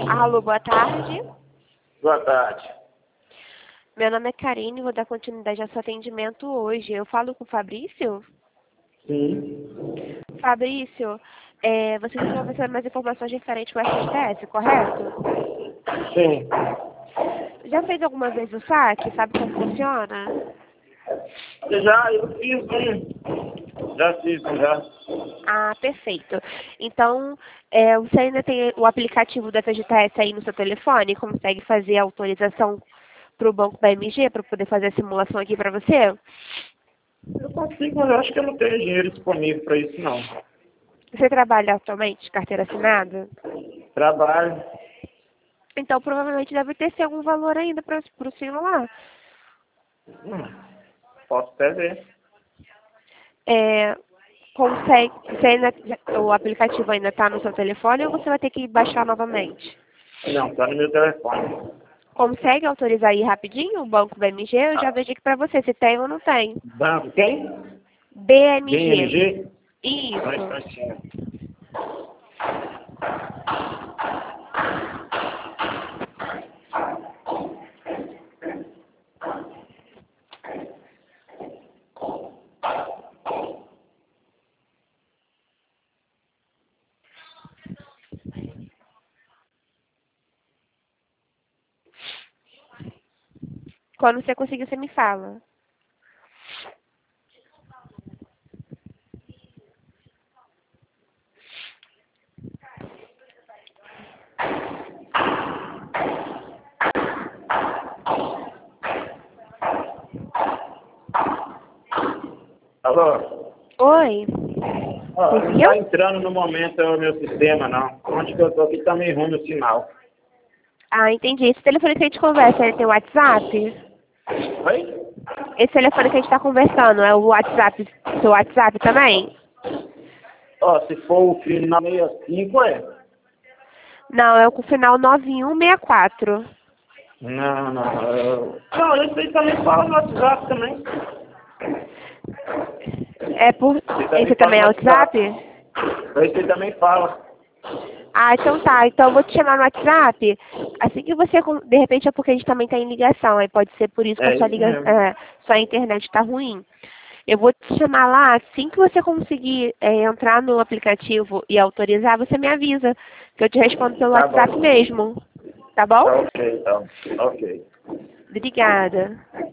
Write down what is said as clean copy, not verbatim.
Alô, boa tarde. Boa tarde. Meu nome é Karine, vou dar continuidade ao seu atendimento hoje. Eu falo com o Fabrício? Sim. Fabrício, você quer conversar mais informações referentes ao FGTS, correto? Sim. Já fez alguma vez o saque? Sabe como funciona? Eu fiz, hein? Já fiz, já. Ah, perfeito. Então, você ainda tem o aplicativo da FGTS aí no seu telefone? Consegue fazer a autorização para o banco da MG para poder fazer a simulação aqui para você? Eu consigo, mas eu acho que eu não tenho dinheiro disponível para isso, não. Você trabalha atualmente de carteira assinada? Trabalho. Então, provavelmente deve ter sim algum valor ainda para o senhor lá. Posso até ver. Consegue, o aplicativo ainda está no seu telefone ou você vai ter que baixar novamente? Não, tá no meu telefone. Consegue autorizar aí rapidinho o banco BMG? Eu já vejo aqui para você se tem ou não tem. Banco quem? BMG. BMG? Só um Isso. instantinho. Quando você conseguir, você me fala. Alô? Oi. Ó, não Conseguiu? tá entrando no momento o meu sistema, não. Onde que eu tô aqui tá meio ruim o sinal. Ah, entendi. Esse telefone que a gente conversa, ele tem WhatsApp? Oi? Esse telefone que a gente está conversando é o WhatsApp, seu WhatsApp também? Ó, se for o final 65, Não, é o com final 9164. Não, não. Não, esse aí também fala no WhatsApp também. Esse Fala também no é WhatsApp? Esse aí também fala. Ah, então tá. Então eu vou te chamar no WhatsApp. Assim que você, de repente é porque a gente também tá em ligação, aí pode ser por isso que É isso mesmo. sua internet está ruim. Eu vou te chamar lá, assim que você conseguir entrar no aplicativo e autorizar, você me avisa, que eu te respondo pelo Tá WhatsApp bom. mesmo. Tá bom? Tá ok, então. Ok. Obrigada.